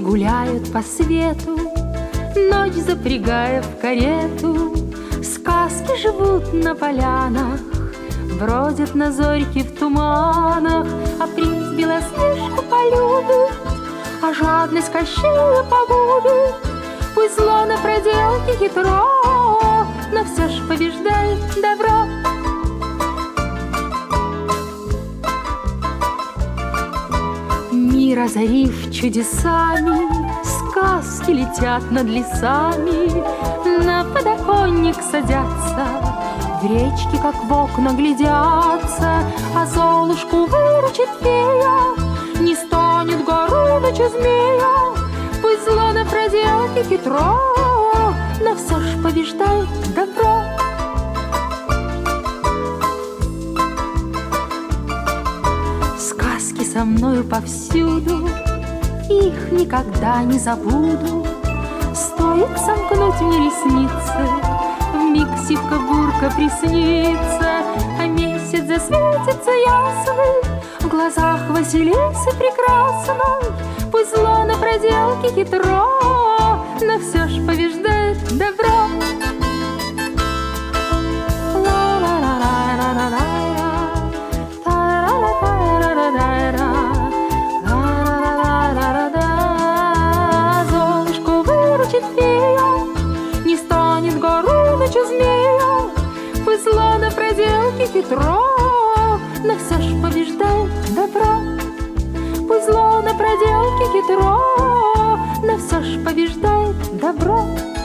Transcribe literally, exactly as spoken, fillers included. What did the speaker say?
гуляют по свету, ночь запрягая в карету. Сказки живут на полянах, бродят на зорьке в туманах. А принц Белоснежку полюбит, а жадность Кощея погубит. Пусть зло на проделке хитро, но все ж побеждает добро. Мир озарив чудесами, сказки летят над лесами. На подоконник садятся, в речке, как в окна, глядятся. А Золушку выручит фея, не станет Горыныча змея. Пусть зло на проделке хитро, но все ж побеждает добро. Сказки со мною повсюду, их никогда не забуду. Стоит сомкнуть мне ресницы, вмиг сивка-бурка приснится. А месяц засветится ясный в глазах Василисы прекрасной. Пусть зло на проделке хитро, но все ж побеждает добро. Золушку выручит фея, не станет Горыныча змея. Пусть зло на проделке хитро, но все ж побеждает добро. Пусть зло на проделке хитро, но все ж побеждает добро.